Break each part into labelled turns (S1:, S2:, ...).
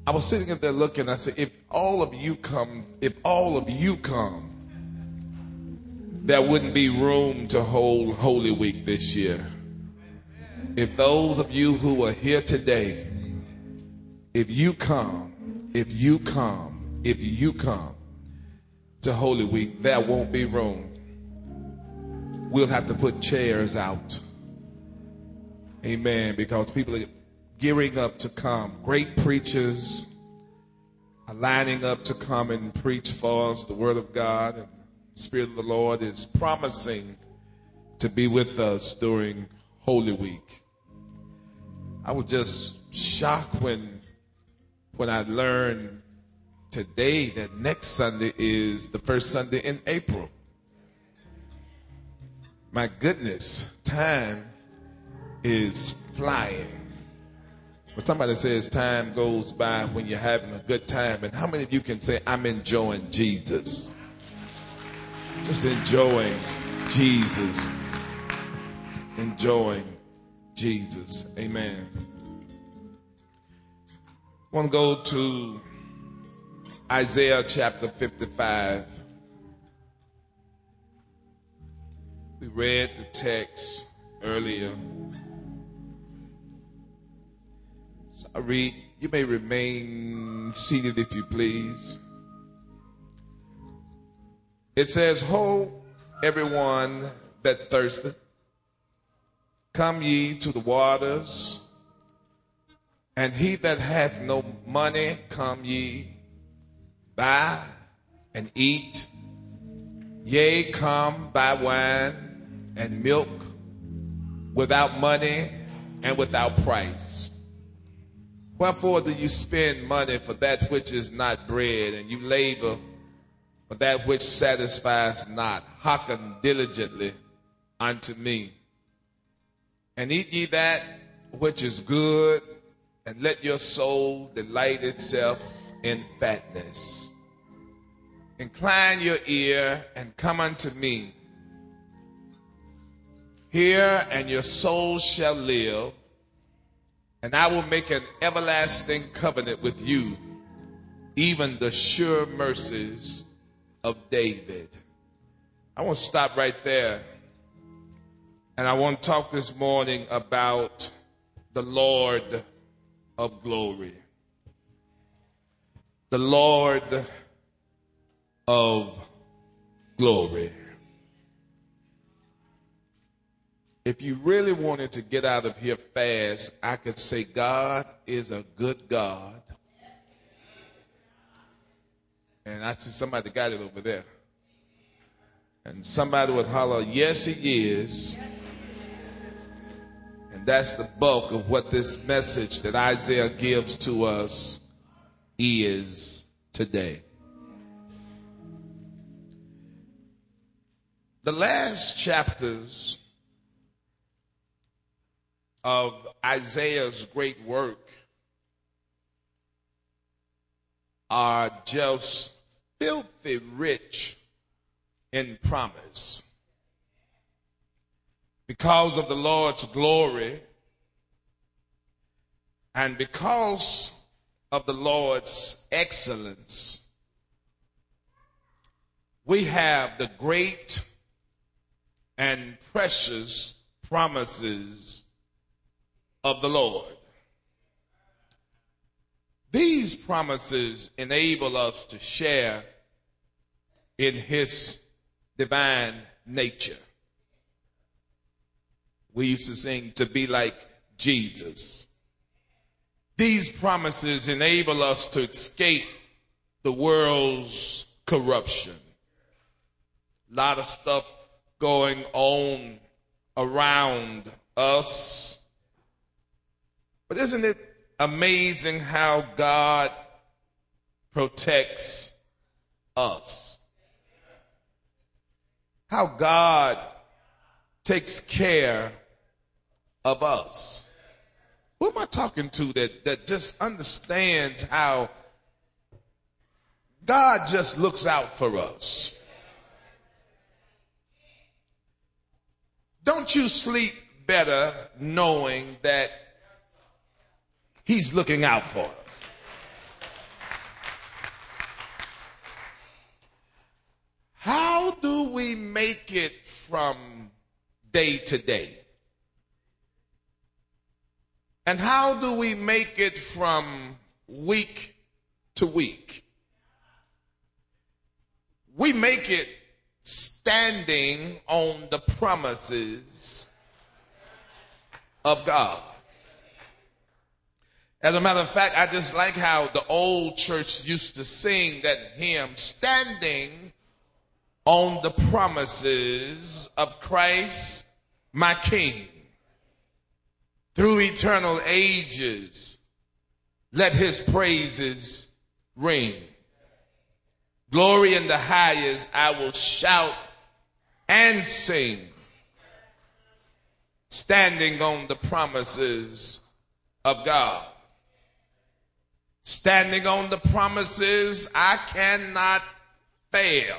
S1: I was sitting there looking, I said, if all of you come, there wouldn't be room to hold Holy Week this year. If those of you who are here today, if you come to Holy Week, there won't be room. We'll have to put chairs out. Amen. Because people are gearing up to come. Great preachers are lining up to come and preach for us the Word of God. And the Spirit of the Lord is promising to be with us during Holy Week. I was just shocked when I learned today that next Sunday is the first Sunday in April. My goodness, time is flying. But somebody says time goes by when you're having a good time. And how many of you can say, I'm enjoying Jesus? Just enjoying Jesus. Enjoying Jesus. Amen. I want to go to Isaiah chapter 55. We read the text earlier. So I read, you may remain seated if you please. It says, Ho, everyone that thirsteth, come ye to the waters, and he that hath no money, come ye, buy and eat. Yea, come, buy wine and milk without money and without price. Wherefore do you spend money for that which is not bread, and you labor for that which satisfies not? Hearken diligently unto me, and eat ye that which is good, and let your soul delight itself in fatness. Incline your ear and come unto me. Hear, and your soul shall live, and I will make an everlasting covenant with you, even the sure mercies of David. I want to stop right there. And I want to talk this morning about the Lord of glory. The Lord of glory. If you really wanted to get out of here fast, I could say God is a good God. And I see somebody got it over there. And somebody would holler, yes, he is. And that's the bulk of what this message that Isaiah gives to us is today. The last chapters of Isaiah's great work are just filthy rich in promise. Because of the Lord's glory and because of the Lord's excellence, we have the great and precious promises of the Lord. These promises enable us to share in his divine nature. We used to sing, to be like Jesus. These promises enable us to escape the world's corruption. A lot of stuff going on around us. But isn't it amazing how God protects us? How God takes care of us. Who am I talking to that just understands how God just looks out for us? Don't you sleep better knowing that he's looking out for us? it from day to day? And how do we make it from week to week? We make it standing on the promises of God. As a matter of fact, I just like how the old church used to sing that hymn, standing on the promises of Christ, my King. Through eternal ages, let his praises ring. Glory in the highest, I will shout and sing, standing on the promises of God. Standing on the promises, I cannot fail.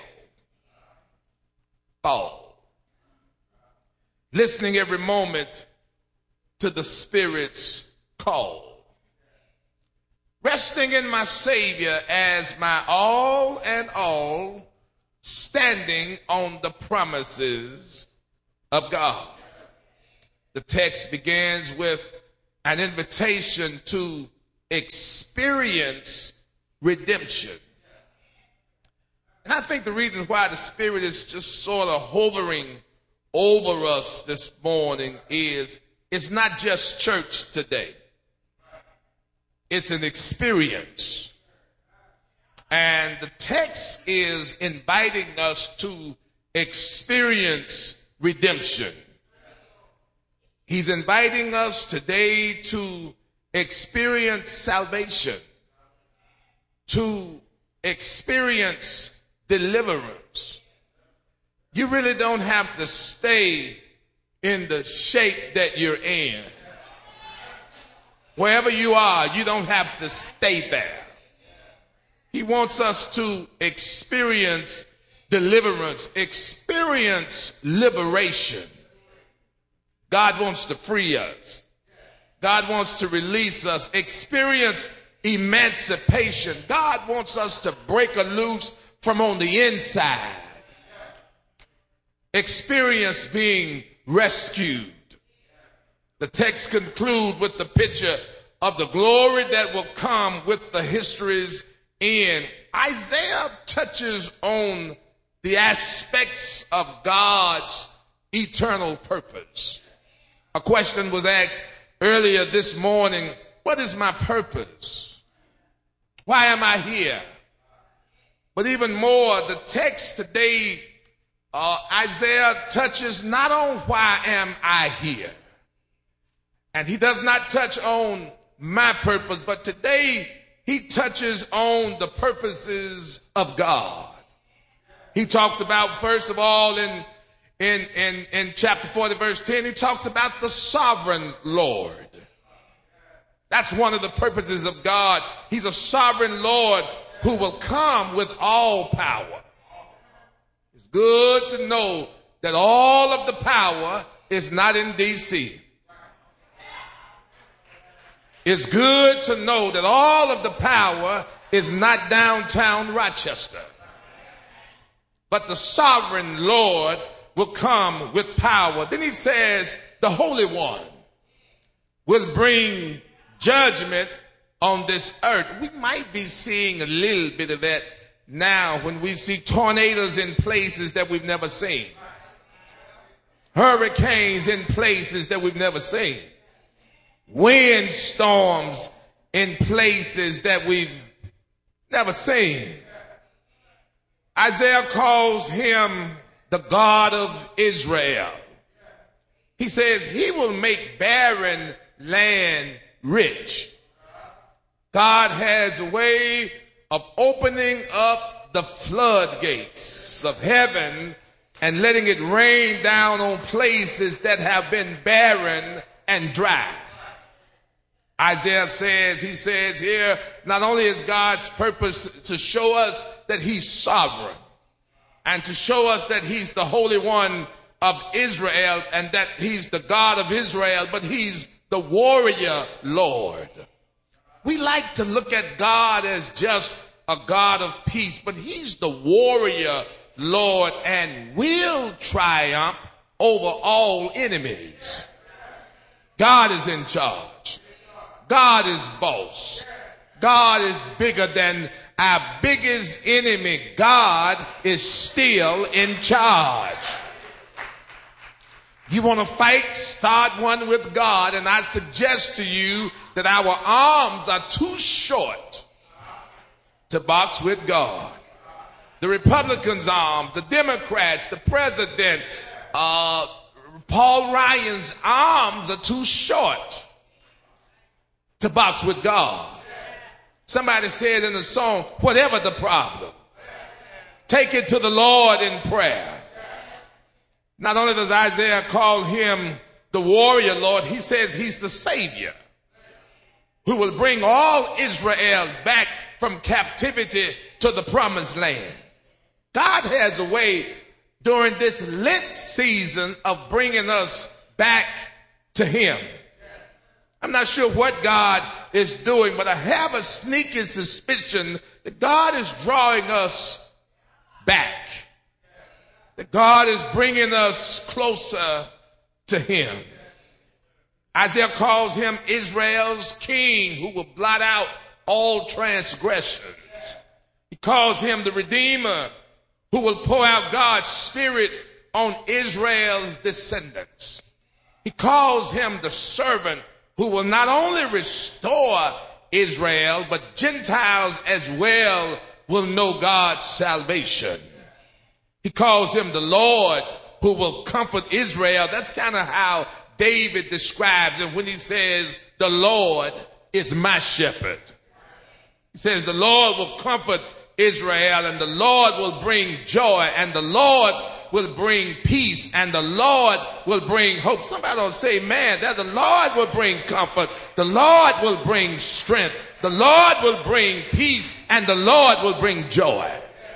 S1: Fall. Listening every moment to the Spirit's call. Resting in my Savior as my all and all, standing on the promises of God. The text begins with an invitation to experience redemption. And I think the reason why the Spirit is just sort of hovering over us this morning is it's not just church today. It's an experience. And the text is inviting us to experience redemption. He's inviting us today to experience salvation, to experience deliverance. You really don't have to stay in the shape that you're in. Wherever you are, you don't have to stay there. He wants us to experience deliverance, experience liberation. God wants to free us. God wants to release us, experience emancipation. God wants us to break loose from on the inside. Experience being rescued. The text concludes with the picture of the glory that will come with the history's end. Isaiah touches on the aspects of God's eternal purpose. A question was asked earlier this morning, what is my purpose? Why am I here? But even more, the text today, Isaiah touches not on why am I here. And he does not touch on my purpose, but today he touches on the purposes of God. He talks about, first of all, in chapter 40, verse 10, he talks about the sovereign Lord. That's one of the purposes of God. He's a sovereign Lord who will come with all power. It's good to know that all of the power is not in D.C. It's good to know that all of the power is not downtown Rochester. But the sovereign Lord will come with power. Then he says the Holy One will bring judgment on this earth. We might be seeing a little bit of that now when we see tornadoes in places that we've never seen. Hurricanes in places that we've never seen. Windstorms in places that we've never seen. Isaiah calls him the God of Israel. He says he will make barren land rich. God has a way of opening up the floodgates of heaven and letting it rain down on places that have been barren and dry. Isaiah says, he says here, not only is God's purpose to show us that he's sovereign and to show us that he's the Holy One of Israel and that he's the God of Israel, but he's the warrior Lord. We like to look at God as just a God of peace, but he's the warrior Lord and will triumph over all enemies. God is in charge. God is boss. God is bigger than our biggest enemy. God is still in charge. You want to fight? Start one with God. And I suggest to you that our arms are too short to box with God. The Republicans' arms, the Democrats, the president, Paul Ryan's arms are too short to box with God. Somebody said in the song, whatever the problem, take it to the Lord in prayer. Not only does Isaiah call him the warrior Lord, he says he's the Savior who will bring all Israel back from captivity to the promised land. God has a way during this Lent season of bringing us back to him. I'm not sure what God is doing, but I have a sneaky suspicion that God is drawing us back. That God is bringing us closer to him. Isaiah calls him Israel's king who will blot out all transgressions. He calls him the Redeemer who will pour out God's Spirit on Israel's descendants. He calls him the servant who will not only restore Israel, but Gentiles as well will know God's salvation. He calls him the Lord who will comfort Israel. That's kind of how David describes it when he says, the Lord is my shepherd. He says the Lord will comfort Israel, and the Lord will bring joy, and the Lord will bring peace, and the Lord will bring hope. Somebody will say, man, that the Lord will bring comfort, the Lord will bring strength, the Lord will bring peace, and the Lord will bring joy.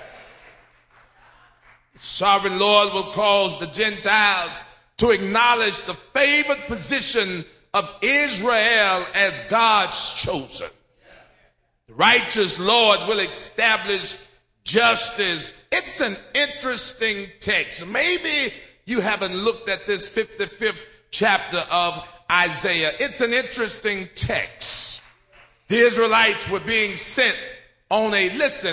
S1: The sovereign Lord will cause the Gentiles to acknowledge the favored position of Israel as God's chosen. The righteous Lord will establish justice. It's an interesting text. Maybe you haven't looked at this 55th chapter of Isaiah. It's an interesting text. The Israelites were being sent on a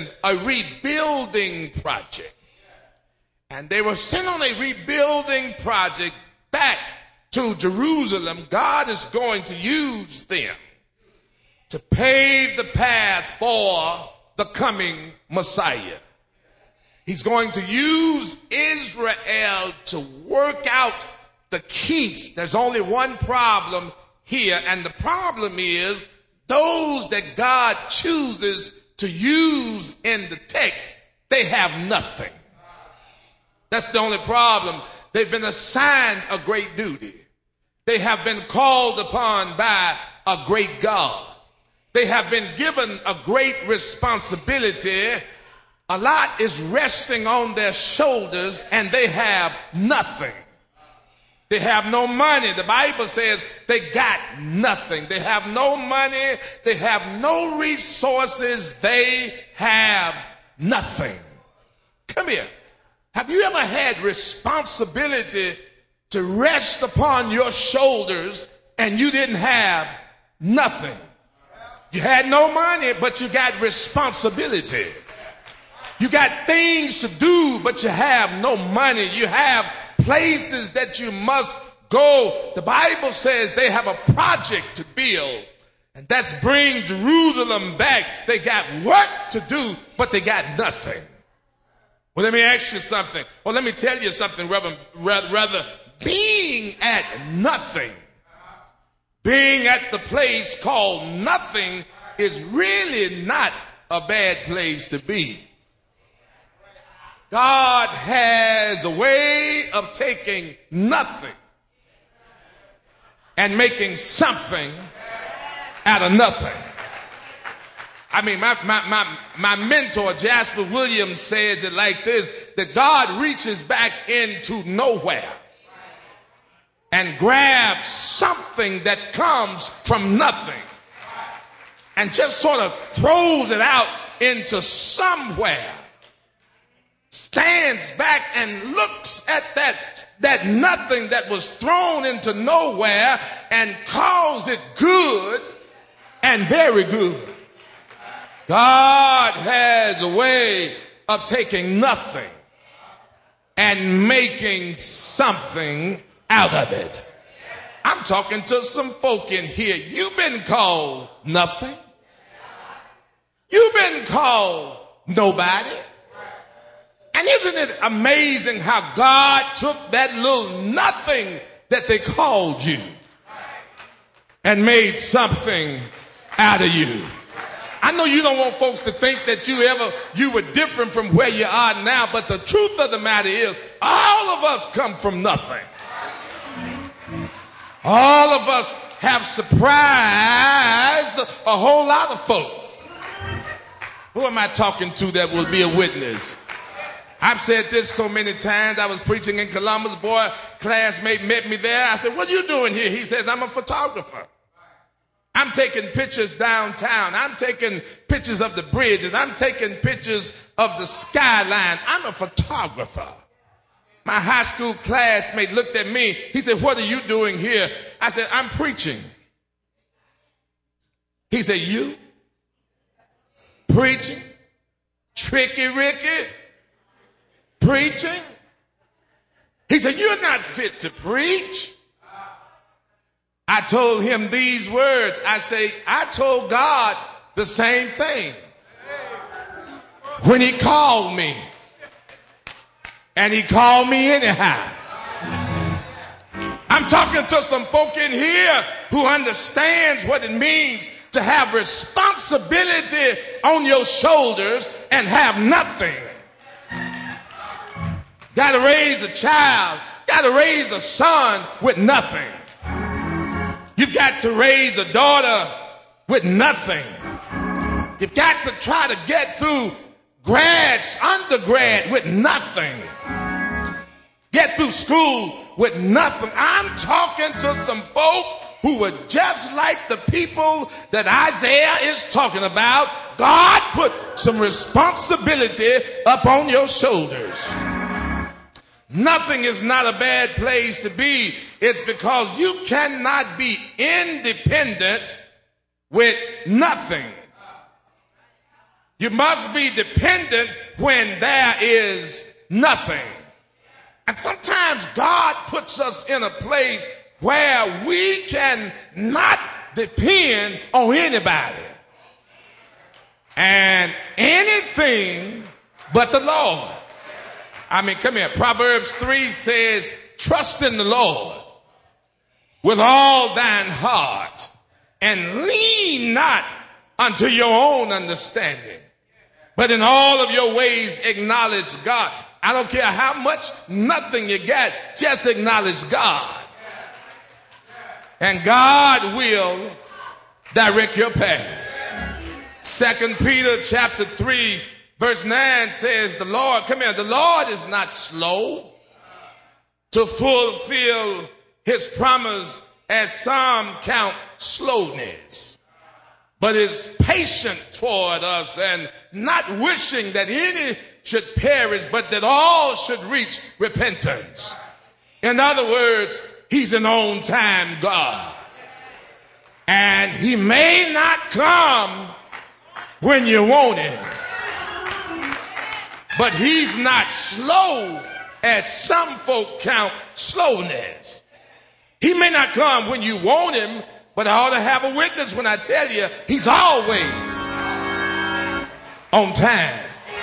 S1: rebuilding project. And they were sent on a rebuilding project back to Jerusalem. God is going to use them to pave the path for the coming Messiah. He's going to use Israel to work out the kinks. There's only one problem here, and the problem is those that God chooses to use in the text, they have nothing. That's the only problem. They've been assigned a great duty. They have been called upon by a great God. They have been given a great responsibility. A lot is resting on their shoulders, and they have nothing. They have no money. The Bible says they got nothing. They have no money. They have no resources. They have nothing. Come here. Have you ever had responsibility to rest upon your shoulders and you didn't have nothing? You had no money, but you got responsibility. You got things to do, but you have no money. You have places that you must go. The Bible says they have a project to build, and that's bring Jerusalem back. They got work to do, but they got nothing. Well, let me ask you something. Or let me tell you something, rather, being at nothing, being at the place called nothing is really not a bad place to be. God has a way of taking nothing and making something out of nothing. I mean, my mentor, Jasper Williams, says it like this, that God reaches back into nowhere and grabs something that comes from nothing and just sort of throws it out into somewhere. stands back and looks at that nothing that was thrown into nowhere and calls it good and very good. God has a way of taking nothing and making something out of it. I'm talking to some folk in here. You've been called nothing. You've been called nobody. And isn't it amazing how God took that little nothing that they called you and made something out of you? I know you don't want folks to think that you were different from where you are now, but the truth of the matter is all of us come from nothing. All of us have surprised a whole lot of folks. Who am I talking to that will be a witness? I've said this so many times. I was preaching in Columbus. Boy, classmate met me there. I said, "What are you doing here?" He says, "I'm a photographer. I'm taking pictures downtown. I'm taking pictures of the bridges. I'm taking pictures of the skyline. I'm a photographer." My high school classmate looked at me. He said, "What are you doing here?" I said, "I'm preaching." He said, "You? Preaching? Tricky Ricky? Preaching?" He said, "You're not fit to preach." I told him these words. I say, I told God the same thing when he called me. And he called me anyhow. I'm talking to some folk in here who understands what it means to have responsibility on your shoulders and have nothing. Got to raise a child, got to raise a son with nothing. You've got to raise a daughter with nothing. You've got to try to get through undergrad with nothing. Get through school with nothing. I'm talking to some folk who were just like the people that Isaiah is talking about. God put some responsibility up on your shoulders. Nothing is not a bad place to be. It's because you cannot be independent with nothing. You must be dependent when there is nothing. And sometimes God puts us in a place where we can not depend on anybody and anything but the Lord. I mean, come here. Proverbs 3 says, "Trust in the Lord with all thine heart and lean not unto your own understanding, but in all of your ways acknowledge God." I don't care how much nothing you got, just acknowledge God. And God will direct your path. 2 Peter chapter 3 verse 9 says, the Lord is not slow to fulfill his promise, as some count slowness, but is patient toward us and not wishing that any should perish, but that all should reach repentance. In other words, he's an on-time God. And he may not come when you want him, but he's not slow as some folk count slowness. He may not come when you want him, but I ought to have a witness when I tell you he's always on time.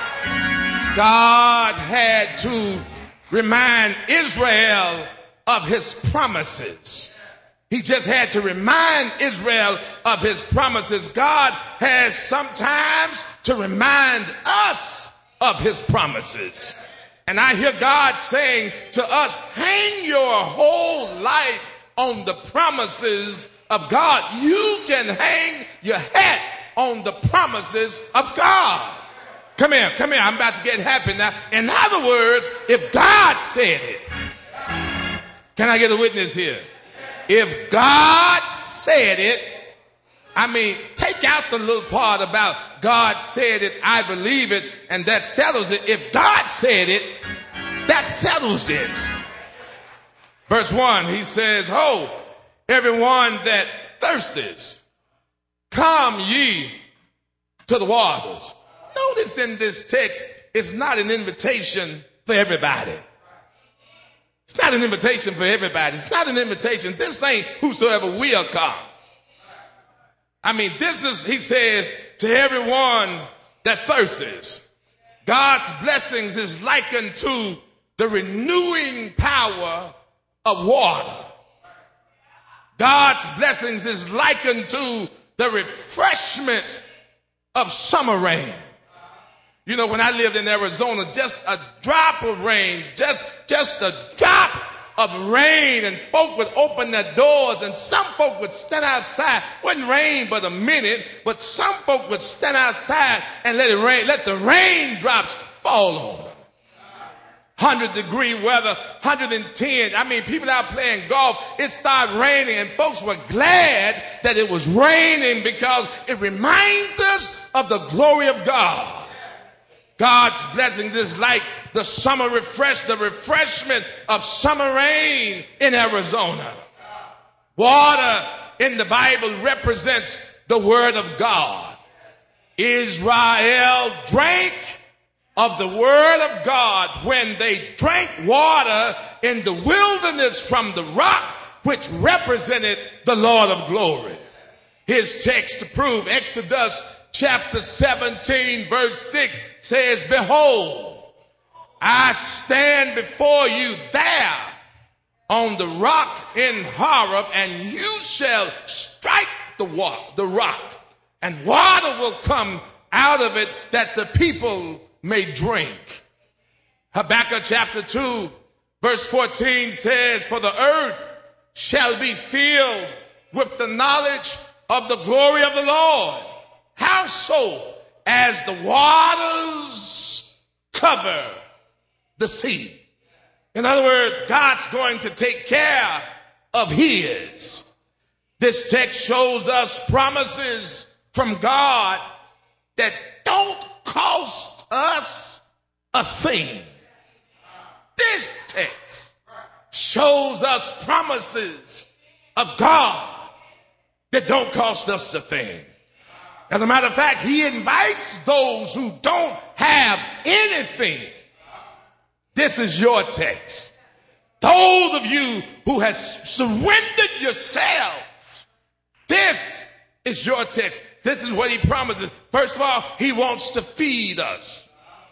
S1: God had to remind Israel of his promises. He just had to remind Israel of his promises. God has sometimes to remind us of his promises. And I hear God saying to us, hang your whole life on the promises of God. You can hang your hat on the promises of God. Come here. I'm about to get happy now. In other words, if God said it, can I get a witness here? If God said it, I mean, take out the little part about God said it, I believe it, and that settles it. If God said it, that settles it. Verse 1, he says, ho, everyone that thirsteth, come ye to the waters. Notice in this text, it's not an invitation for everybody. It's not an invitation for everybody. It's not an invitation. This ain't whosoever will come. I mean, this is, he says, to everyone that thirsts. God's blessings is likened to the renewing power of water. God's blessings is likened to the refreshment of summer rain. You know, when I lived in Arizona, just a drop of rain, just a drop of rain, and folk would open their doors, and some folk would stand outside. It wasn't rain but a minute, but some folk would stand outside and let it rain, let the raindrops fall on them. 100-degree weather, 110. I mean, people out playing golf, it started raining, and folks were glad that it was raining because it reminds us of the glory of God. God's blessings is like the summer the refreshment of summer rain in Arizona. Water in the Bible represents the word of God. Israel drank of the word of God when they drank water in the wilderness from the rock, which represented the Lord of glory. His text to prove, Exodus chapter 17 verse 6 says, behold, I stand before you there on the rock in Horeb, and you shall strike the rock, and water will come out of it that the people may drink. Habakkuk chapter 2 verse 14 says, for the earth shall be filled with the knowledge of the glory of the Lord. How so? As the waters cover the sea. In other words, God's going to take care of his. This text shows us promises from God that don't cost us a thing. This text shows us promises of God that don't cost us a thing. As a matter of fact, he invites those who don't have anything. This is your text. Those of you who has surrendered yourselves, this is your text. This is what he promises. First of all, he wants to feed us.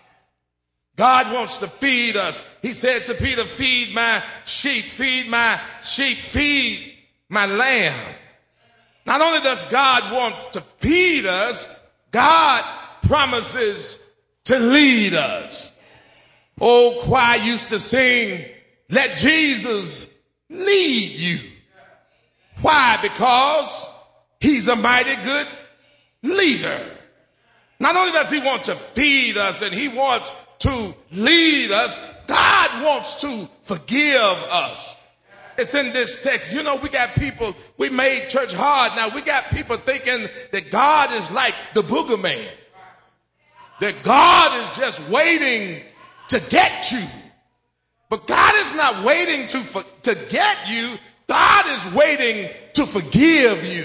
S1: God wants to feed us. He said to Peter, feed my sheep, feed my sheep, feed my lamb. Not only does God want to feed us, God promises to lead us. Old choir used to sing, let Jesus lead you. Why? Because he's a mighty good leader. Not only does he want to feed us and he wants to lead us, God wants to forgive us. It's in this text. You know, we got people, we made church hard. Now we got people thinking that God is like the boogeyman. That God is just waiting to get you. But God is not waiting to get you. God is waiting to forgive you.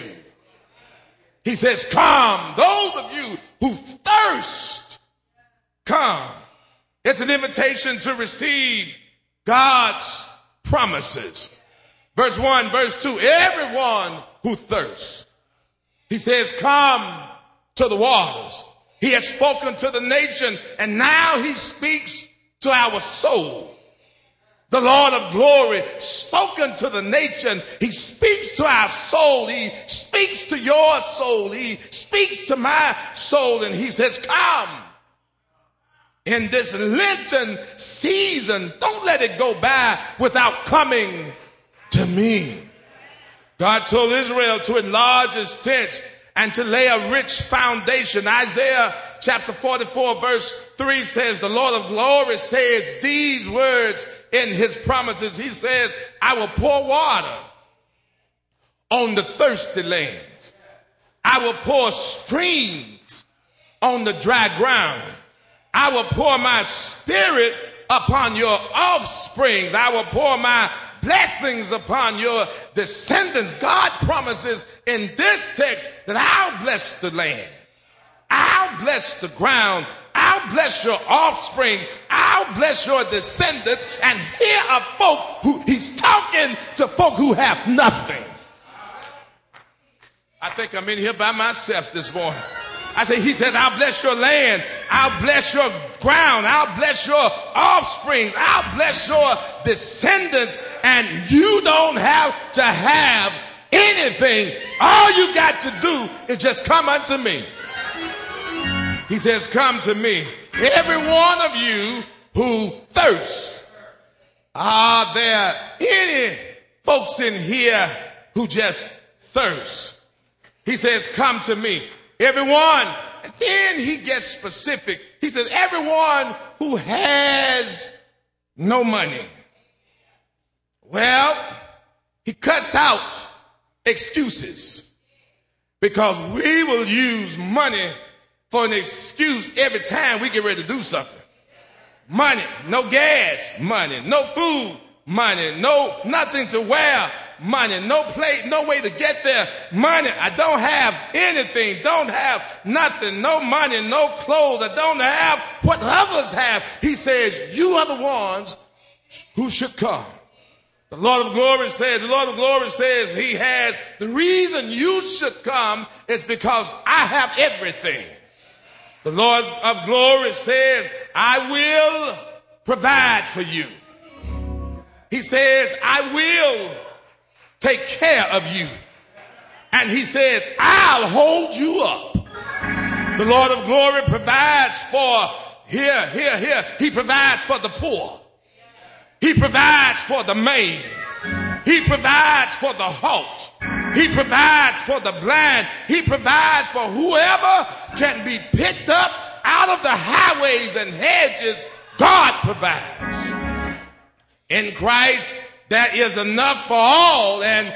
S1: He says, come. Those of you who thirst, come. It's an invitation to receive God's promises. Verse 1, verse 2, everyone who thirsts. He says, come to the waters. He has spoken to the nation, and now he speaks to our soul. The Lord of glory spoken to the nation. He speaks to our soul. He speaks to your soul. He speaks to my soul, and he says, come. In this Lenten season, don't let it go by without coming to me. God told Israel to enlarge his tents and to lay a rich foundation. Isaiah chapter 44 verse 3 says, the Lord of glory says these words in his promises. He says, I will pour water on the thirsty lands. I will pour streams on the dry ground. I will pour my spirit upon your offsprings. I will pour my blessings upon your descendants. God promises in this text that I'll bless the land. I'll bless the ground. I'll bless your offsprings. I'll bless your descendants. And here are folk who he's talking to folk who have nothing. I think I'm in here by myself this morning. He says, I'll bless your land. I'll bless your ground. I'll bless your offsprings. I'll bless your descendants. And you don't have to have anything. All you got to do is just come unto me. He says, come to me. Every one of you who thirsts. Are there any folks in here who just thirst? He says, come to me. Everyone. And then he gets specific. He says, everyone who has no money. Well, he cuts out excuses because we will use money for an excuse every time we get ready to do something. Money, no gas, money, no food, money, no nothing to wear, money, no plate, no way to get there, money. I don't have anything, don't have nothing, no money, no clothes. I don't have what others have. He says, you are the ones who should come. The Lord of glory says he has, the reason you should come is because I have everything. The Lord of glory says, I will provide for you. He says, I will take care of you. And he says, I'll hold you up. The Lord of glory provides for, he provides for the poor. He provides for the maimed. He provides for the halt. He provides for the blind. He provides for whoever can be picked up out of the highways and hedges. God provides. In Christ, there is enough for all and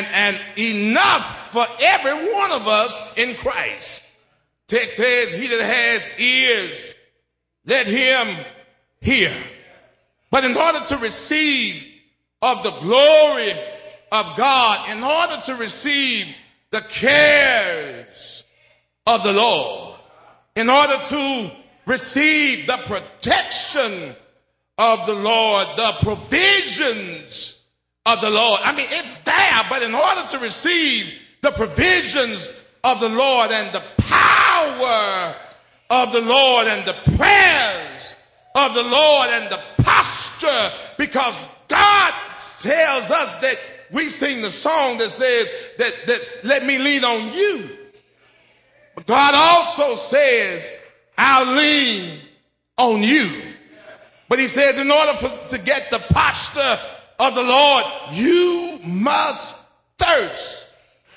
S1: enough for every one of us in Christ. Text says, he that has ears, let him hear. But in order to receive of the glory of God, in order to receive the cares of the Lord, in order to receive the protection of the Lord, the provisions of the Lord. I mean, it's there, but in order to receive the provisions of the Lord and the power of the Lord and the prayers of the Lord and the posture, because God tells us that we sing the song that says that let me lean on you. But God also says, I'll lean on you. But he says in order to get the posture of the Lord, you must thirst.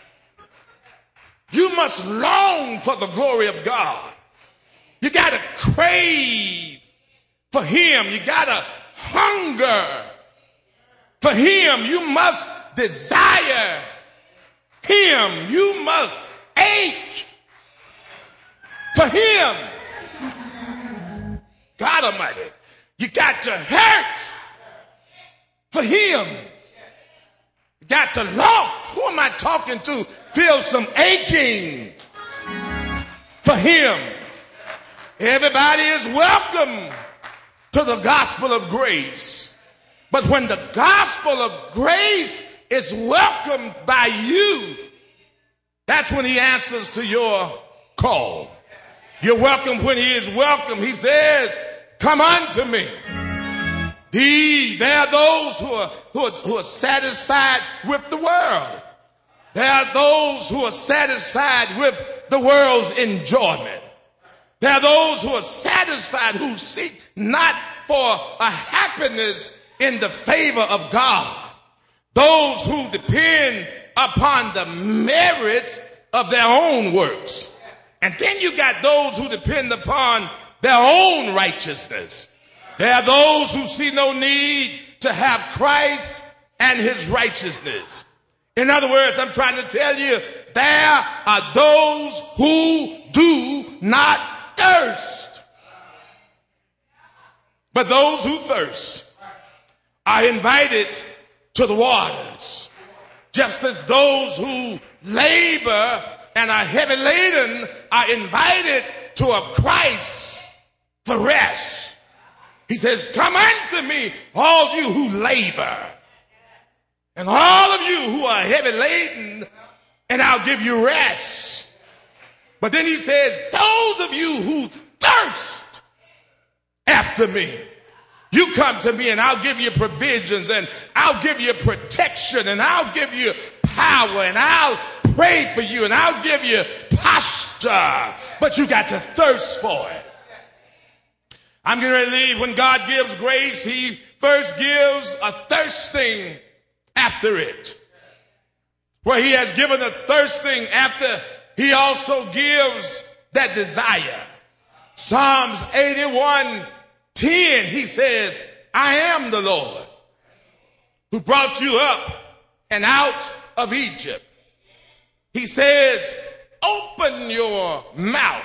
S1: You must long for the glory of God. You got to crave for him. You got to hunger for him. You must desire him. You must ache for him. God Almighty, you got to hurt for him. You got to long. Who am I talking to? Feel some aching for him. Everybody is welcome to the gospel of grace. But when the gospel of grace is welcomed by you, that's when he answers to your call. You're welcome when he is welcome. He says, come unto me. There are those who are satisfied with the world. There are those who are satisfied with the world's enjoyment. There are those who are satisfied, who seek not for a happiness in the favor of God. Those who depend upon the merits of their own works. And then you got those who depend upon their own righteousness. There are those who see no need to have Christ and his righteousness. In other words, I'm trying to tell you, there are those who do not thirst. But those who thirst are invited to the waters, just as those who labor and are heavy laden are invited to a Christ for rest. He says, come unto me, all you who labor, and all of you who are heavy laden, and I'll give you rest. But then he says, those of you who thirst after me, you come to me and I'll give you provisions, and I'll give you protection, and I'll give you power, and I'll pray for you, and I'll give you posture. But you got to thirst for it. I'm getting ready to leave. When God gives grace, he first gives a thirsting after it. Where he has given a thirsting after, he also gives that desire. Psalms 81:10, he says, I am the Lord who brought you up and out of Egypt. He says, open your mouth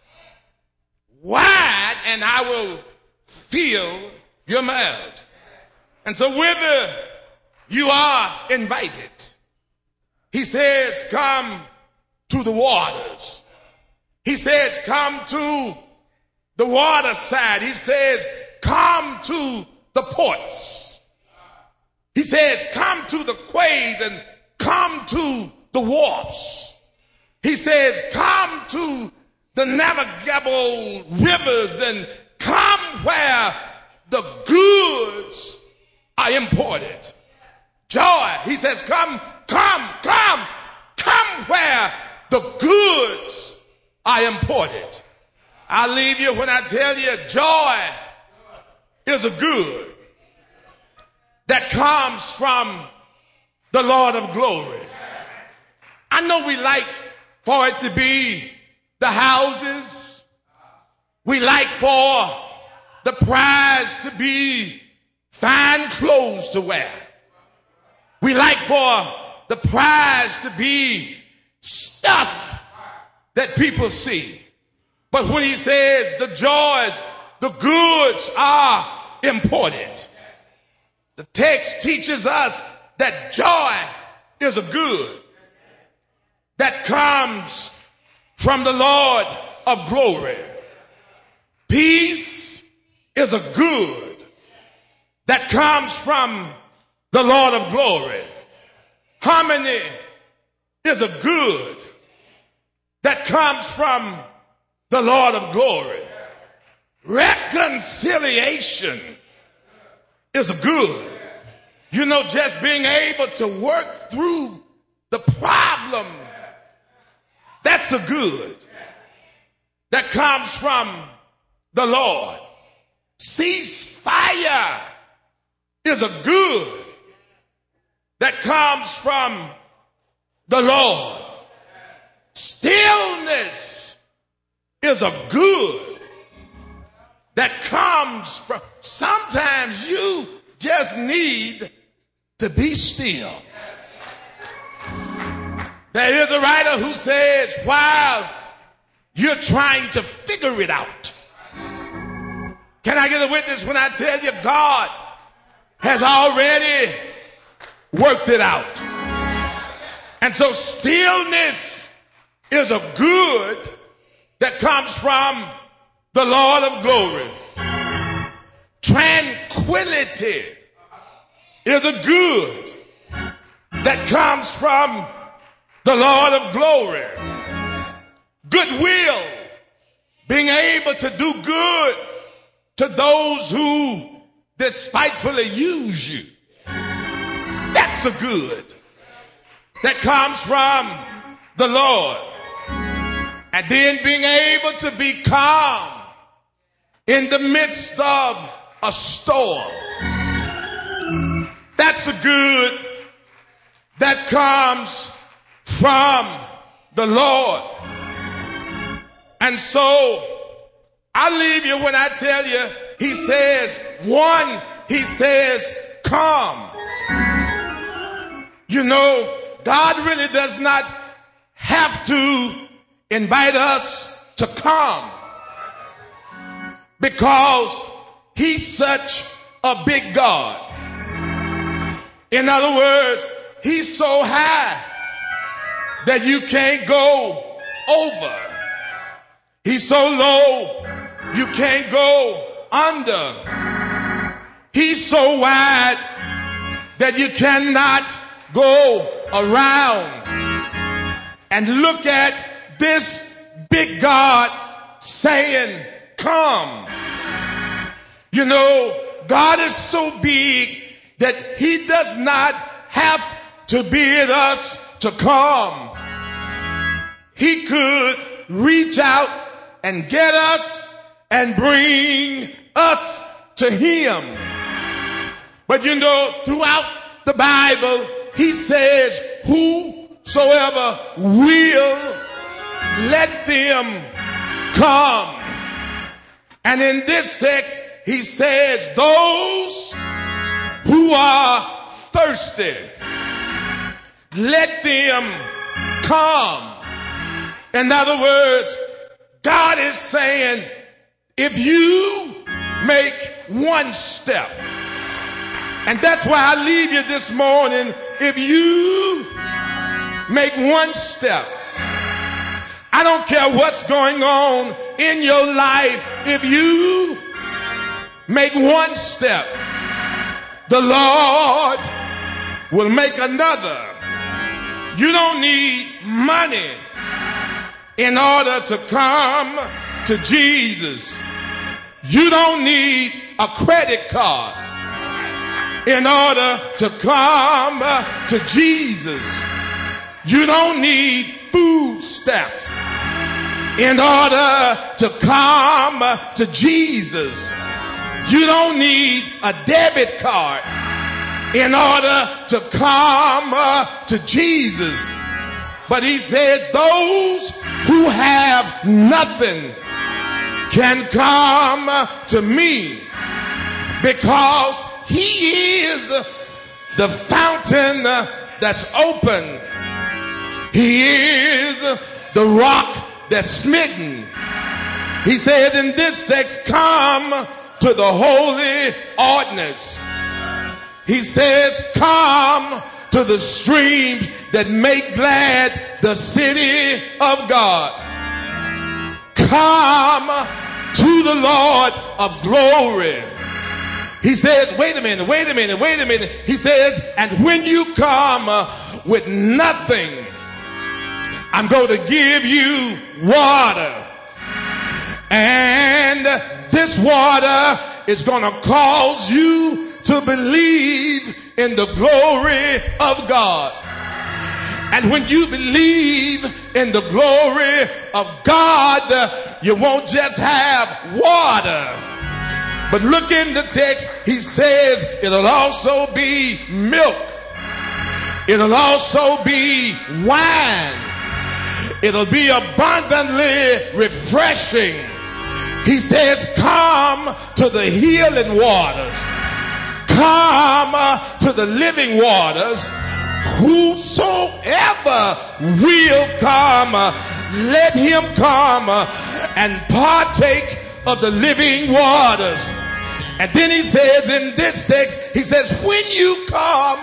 S1: wide and I will fill your mouth. And so whither you are invited. He says, come to the waters. He says, come to the water side. He says, come to the ports. He says, come to the quays and come to the wharfs. He says, come to the navigable rivers and come where the goods are imported. Joy, he says, come where the goods are imported. I'll leave you when I tell you joy is a good that comes from the Lord of glory. I know we like for it to be the houses. We like for the prize to be fine clothes to wear. We like for the prize to be stuff that people see. But when he says the joys, the goods are important. The text teaches us that joy is a good that comes from the Lord of glory. Peace is a good that comes from the Lord of glory. Harmony is a good that comes from the Lord of glory. Reconciliation is a good. You know, just being able to work through the problem, that's a good that comes from the Lord. Ceasefire is a good that comes from the Lord. Stillness is a good that comes from, sometimes you just need to be still. There is a writer who says, while you're trying to figure it out, can I get a witness when I tell you God has already worked it out? And so stillness is a good that comes from the Lord of glory. Tranquility is a good that comes from the Lord of glory. Goodwill, being able to do good to those who despitefully use you. That's a good that comes from the Lord. And then being able to be calm in the midst of a storm. That's a good that comes from the Lord. And so I leave you when I tell you, he says, one, he says, come. You know, God really does not have to invite us to come. because he's such a big God. In other words, he's so high that you can't go over. He's so low, you can't go under. He's so wide that you cannot go around. And look at this big God saying, come. You know, God is so big that he does not have to bid us to come. He could reach out and get us and bring us to him. But you know, throughout the Bible, he says, whosoever will, let them come. And in this text, he says, those who are thirsty, let them come. In other words, God is saying, if you make one step, and that's why I leave you this morning, if you make one step, I don't care what's going on in your life, if you make one step, the Lord will make another. You don't need money in order to come to Jesus. You don't need a credit card in order to come to Jesus. You don't need food stamps in order to come to Jesus. You don't need a debit card in order to come to Jesus. But he said, those who have nothing can come to me, because he is the fountain that's open. He is the rock that's smitten. He said in this text, come to the holy ordinance. He says, come to the streams that make glad the city of God. Come to the Lord of glory. He says, wait a minute. He says, and when you come with nothing, I'm going to give you water. And this water is going to cause you to believe in the glory of God. And when you believe in the glory of God, you won't just have water. But look in the text, he says it'll also be milk. It'll also be wine. It'll be abundantly refreshing. He says, come to the healing waters. Come to the living waters. Whosoever will come, let him come and partake of the living waters. And then he says in this text, he says, when you come,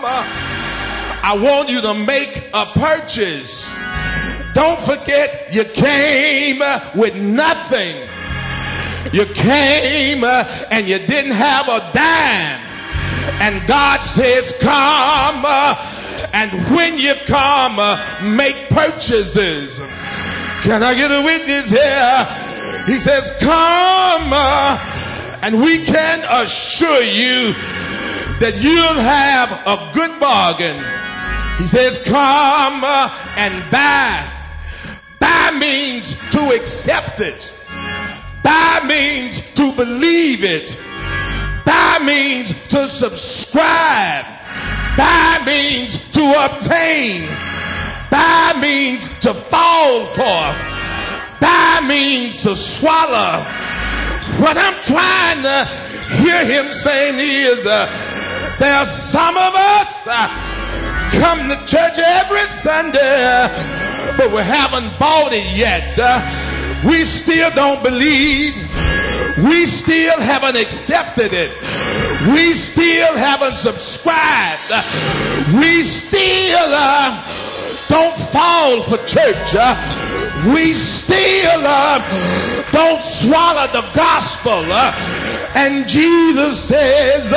S1: I want you to make a purchase. Don't forget, you came with nothing. You came and you didn't have a dime. And God says, come, and when you come, make purchases. Can I get a witness here? He says, come, and we can assure you that you'll have a good bargain. He says, come and buy. Buy means to accept it. Buy means to believe it. Buy means to subscribe. Buy means to obtain. Buy means to fall for. Buy means to swallow. What I'm trying to hear him saying is, there are some of us come to church every Sunday, but we haven't bought it yet. We still don't believe. We still haven't accepted it. We still haven't subscribed. We still don't fall for church. We still don't swallow the gospel. And Jesus says,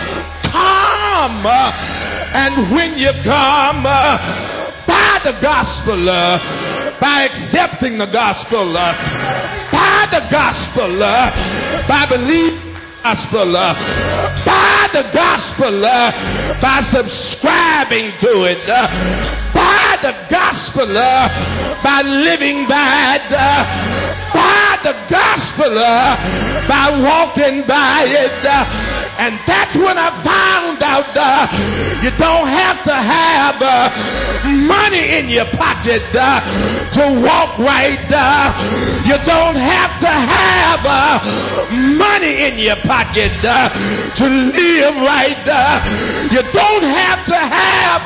S1: come. And when you come, by the gospel, by accepting the gospel, by the gospel, by believing the gospel, by the gospel, by subscribing to it, by the gospel, by living by it, by the gospel, by walking by it. And that's when I found out you don't have to have money in your pocket to walk right. You don't have to have money in your pocket to live right. You don't have to have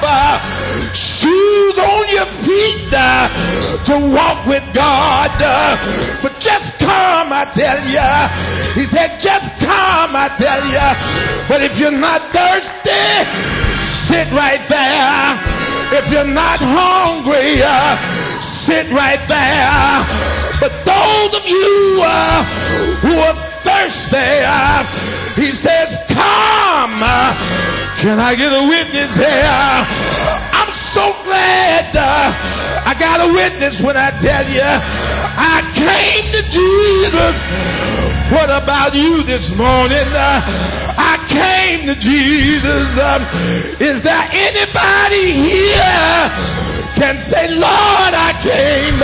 S1: shoes on your feet to walk with God. But just come, I tell you. He said, just come, I tell you. But if you're not thirsty, sit right there. If you're not hungry, sit right there. But those of you who are thirsty, he says, come. Can I get a witness here? I'm so glad I got a witness when I tell you I came to Jesus. What about you this morning? I came to Jesus. Is there anybody here can say, Lord, I came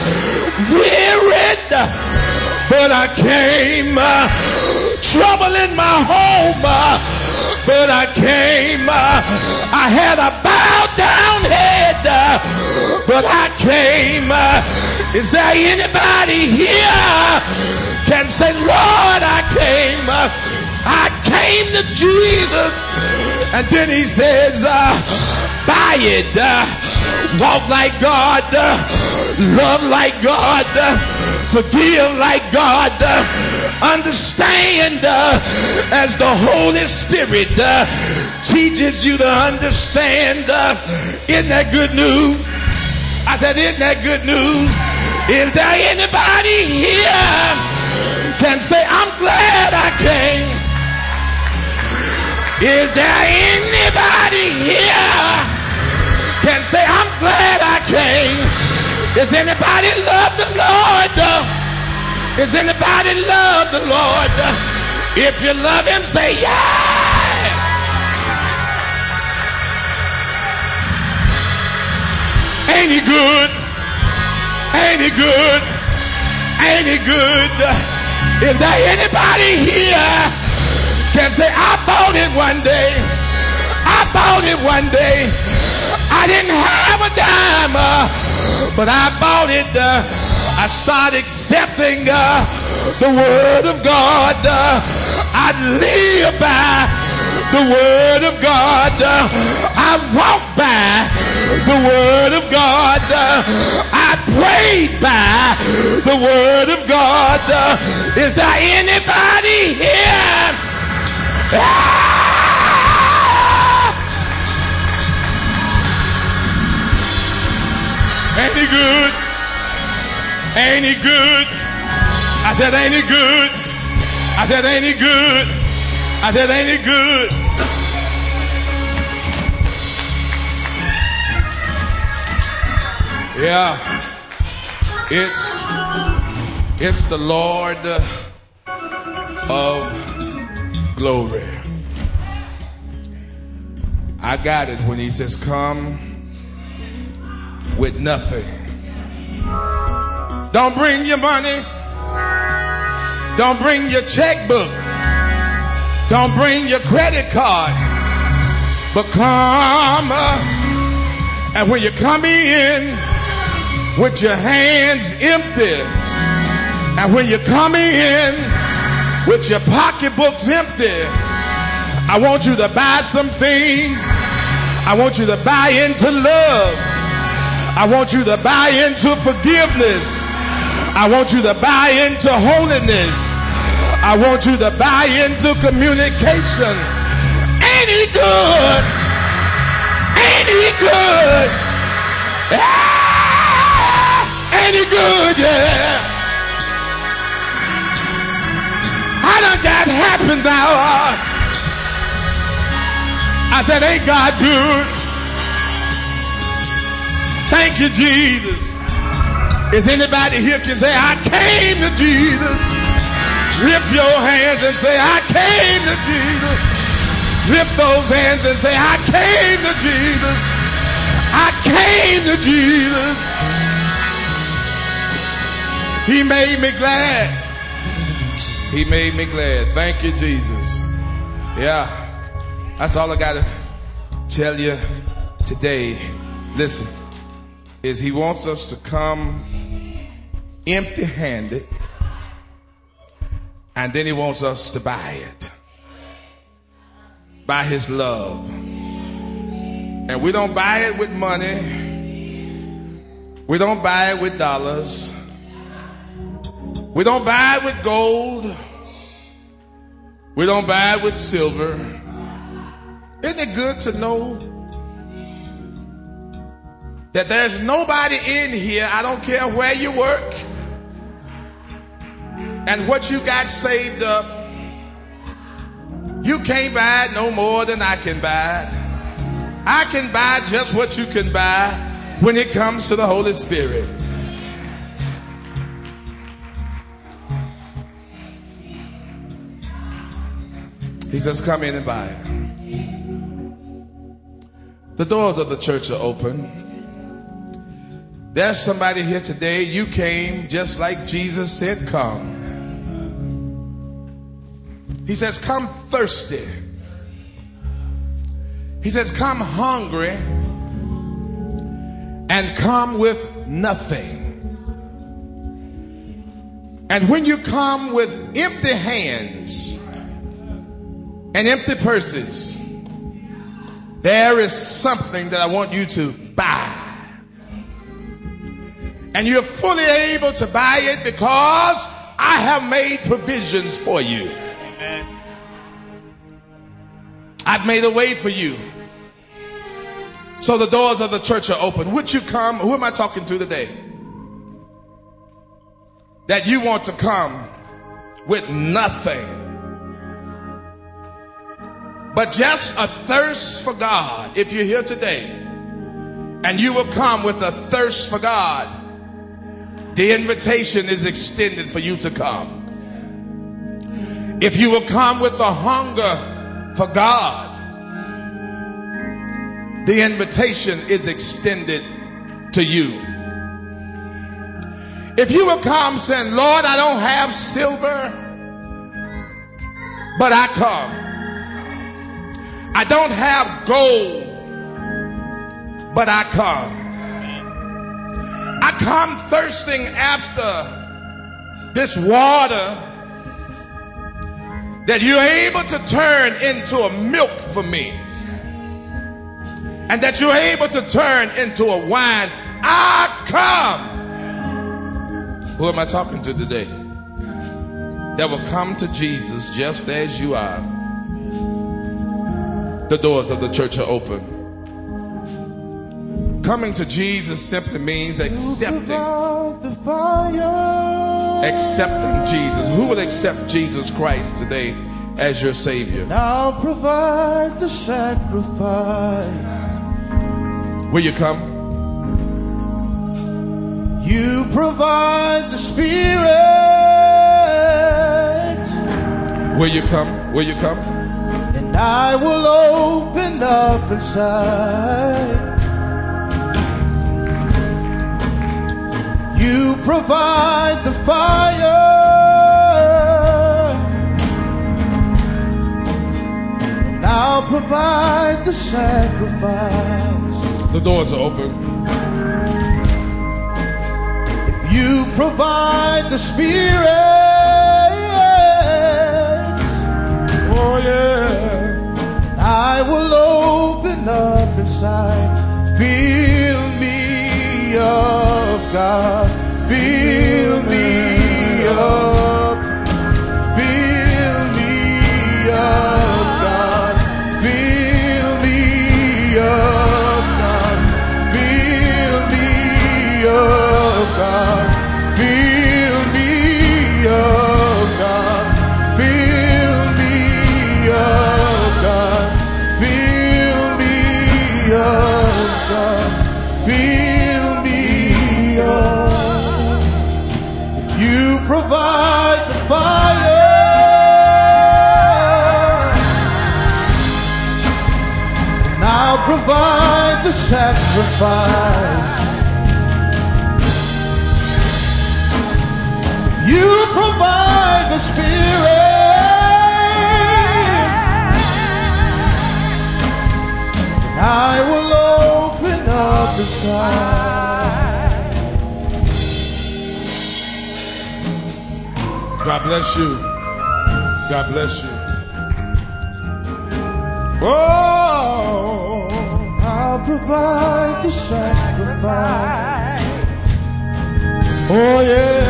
S1: wearied, but I came trouble in my home, but I came. I had a bowed down head, but I came. Is there anybody here can say, Lord, I came. I came to Jesus. And then he says, buy it, walk like God, love like God, forgive like God, understand as the Holy Spirit teaches you to understand. Isn't that good news? I said, isn't that good news? Is there anybody here can say, I'm glad I came? Is there anybody here can say, I'm glad I came? Does anybody love the Lord? Does anybody love the Lord? If you love him, say yeah. Ain't he good? Ain't he good? Ain't he good? Is there anybody here can say, I bought it one day. I bought it one day. I didn't have a dime, but I bought it. I started accepting the word of God. I live by the word of God. I walk by the word of God. I prayed by the word of God. Is there anybody here? Ain't he good? Ain't he good? I said, ain't he good? I said, ain't he good? I said, ain't he good? Yeah. It's the Lord of glory. I got it when he says, come with nothing. Don't bring your money. Don't bring your checkbook. Don't bring your credit card. But come, and when you come in with your hands empty, and when you come in with your pocketbooks empty, I want you to buy some things. I want you to buy into love. I want you to buy into forgiveness. I want you to buy into holiness. I want you to buy into communication. Ain't he good? Ain't he good? Yeah! Ain't he good? Yeah. I done got happy now. I said, ain't God good? Thank you, Jesus. Is anybody here can say, I came to Jesus? Lift your hands and say, I came to Jesus. Lift those hands and say, I came to Jesus. I came to Jesus. He made me glad. He made me glad. Thank you, Jesus. Yeah, that's all I got to tell you today. Listen, is he wants us to come empty-handed, and then he wants us to buy it. By his love. And we don't buy it with money. We don't buy it with dollars. We don't buy it with gold. We don't buy it with silver. Isn't it good to know that there's nobody in here, I don't care where you work and what you got saved up, you can't buy no more than I can buy. I can buy just what you can buy when it comes to the Holy Spirit. He says, come in and buy it. The doors of the church are open. There's somebody here today, you came just like Jesus said, come. He says, come thirsty. He says, come hungry and come with nothing. And when you come with empty hands and empty purses, there is something that I want you to buy. And you're fully able to buy it because I have made provisions for you. Amen. I've made a way for you. So the doors of the church are open. Would you come? Who am I talking to today? That you want to come with nothing but just a thirst for God. If you're here today and you will come with a thirst for God, the invitation is extended for you to come. If you will come with a hunger for God, the invitation is extended to you. If you will come saying, Lord, I don't have silver, but I come. I don't have gold, but I come. I come thirsting after this water that you're able to turn into a milk for me, and that you're able to turn into a wine. I come. Who am I talking to today? That will come to Jesus just as you are. The doors of the church are open. Coming to Jesus simply means accepting Jesus. Who will accept Jesus Christ today as your Savior?
S2: Now provide the sacrifice.
S1: Will you come?
S2: You provide the Spirit.
S1: Will you come? Will you come?
S2: And I will open up inside. You provide the fire, and I'll provide the sacrifice.
S1: The doors are open.
S2: If you provide the Spirit,
S1: oh yeah,
S2: I will open up inside. Fill me up, God. Fill me up. Fill fire. And I'll provide the sacrifice. You provide the Spirit. And I will open up the side.
S3: God bless you. God bless you.
S2: Oh, I'll provide the sacrifice. Oh, yeah.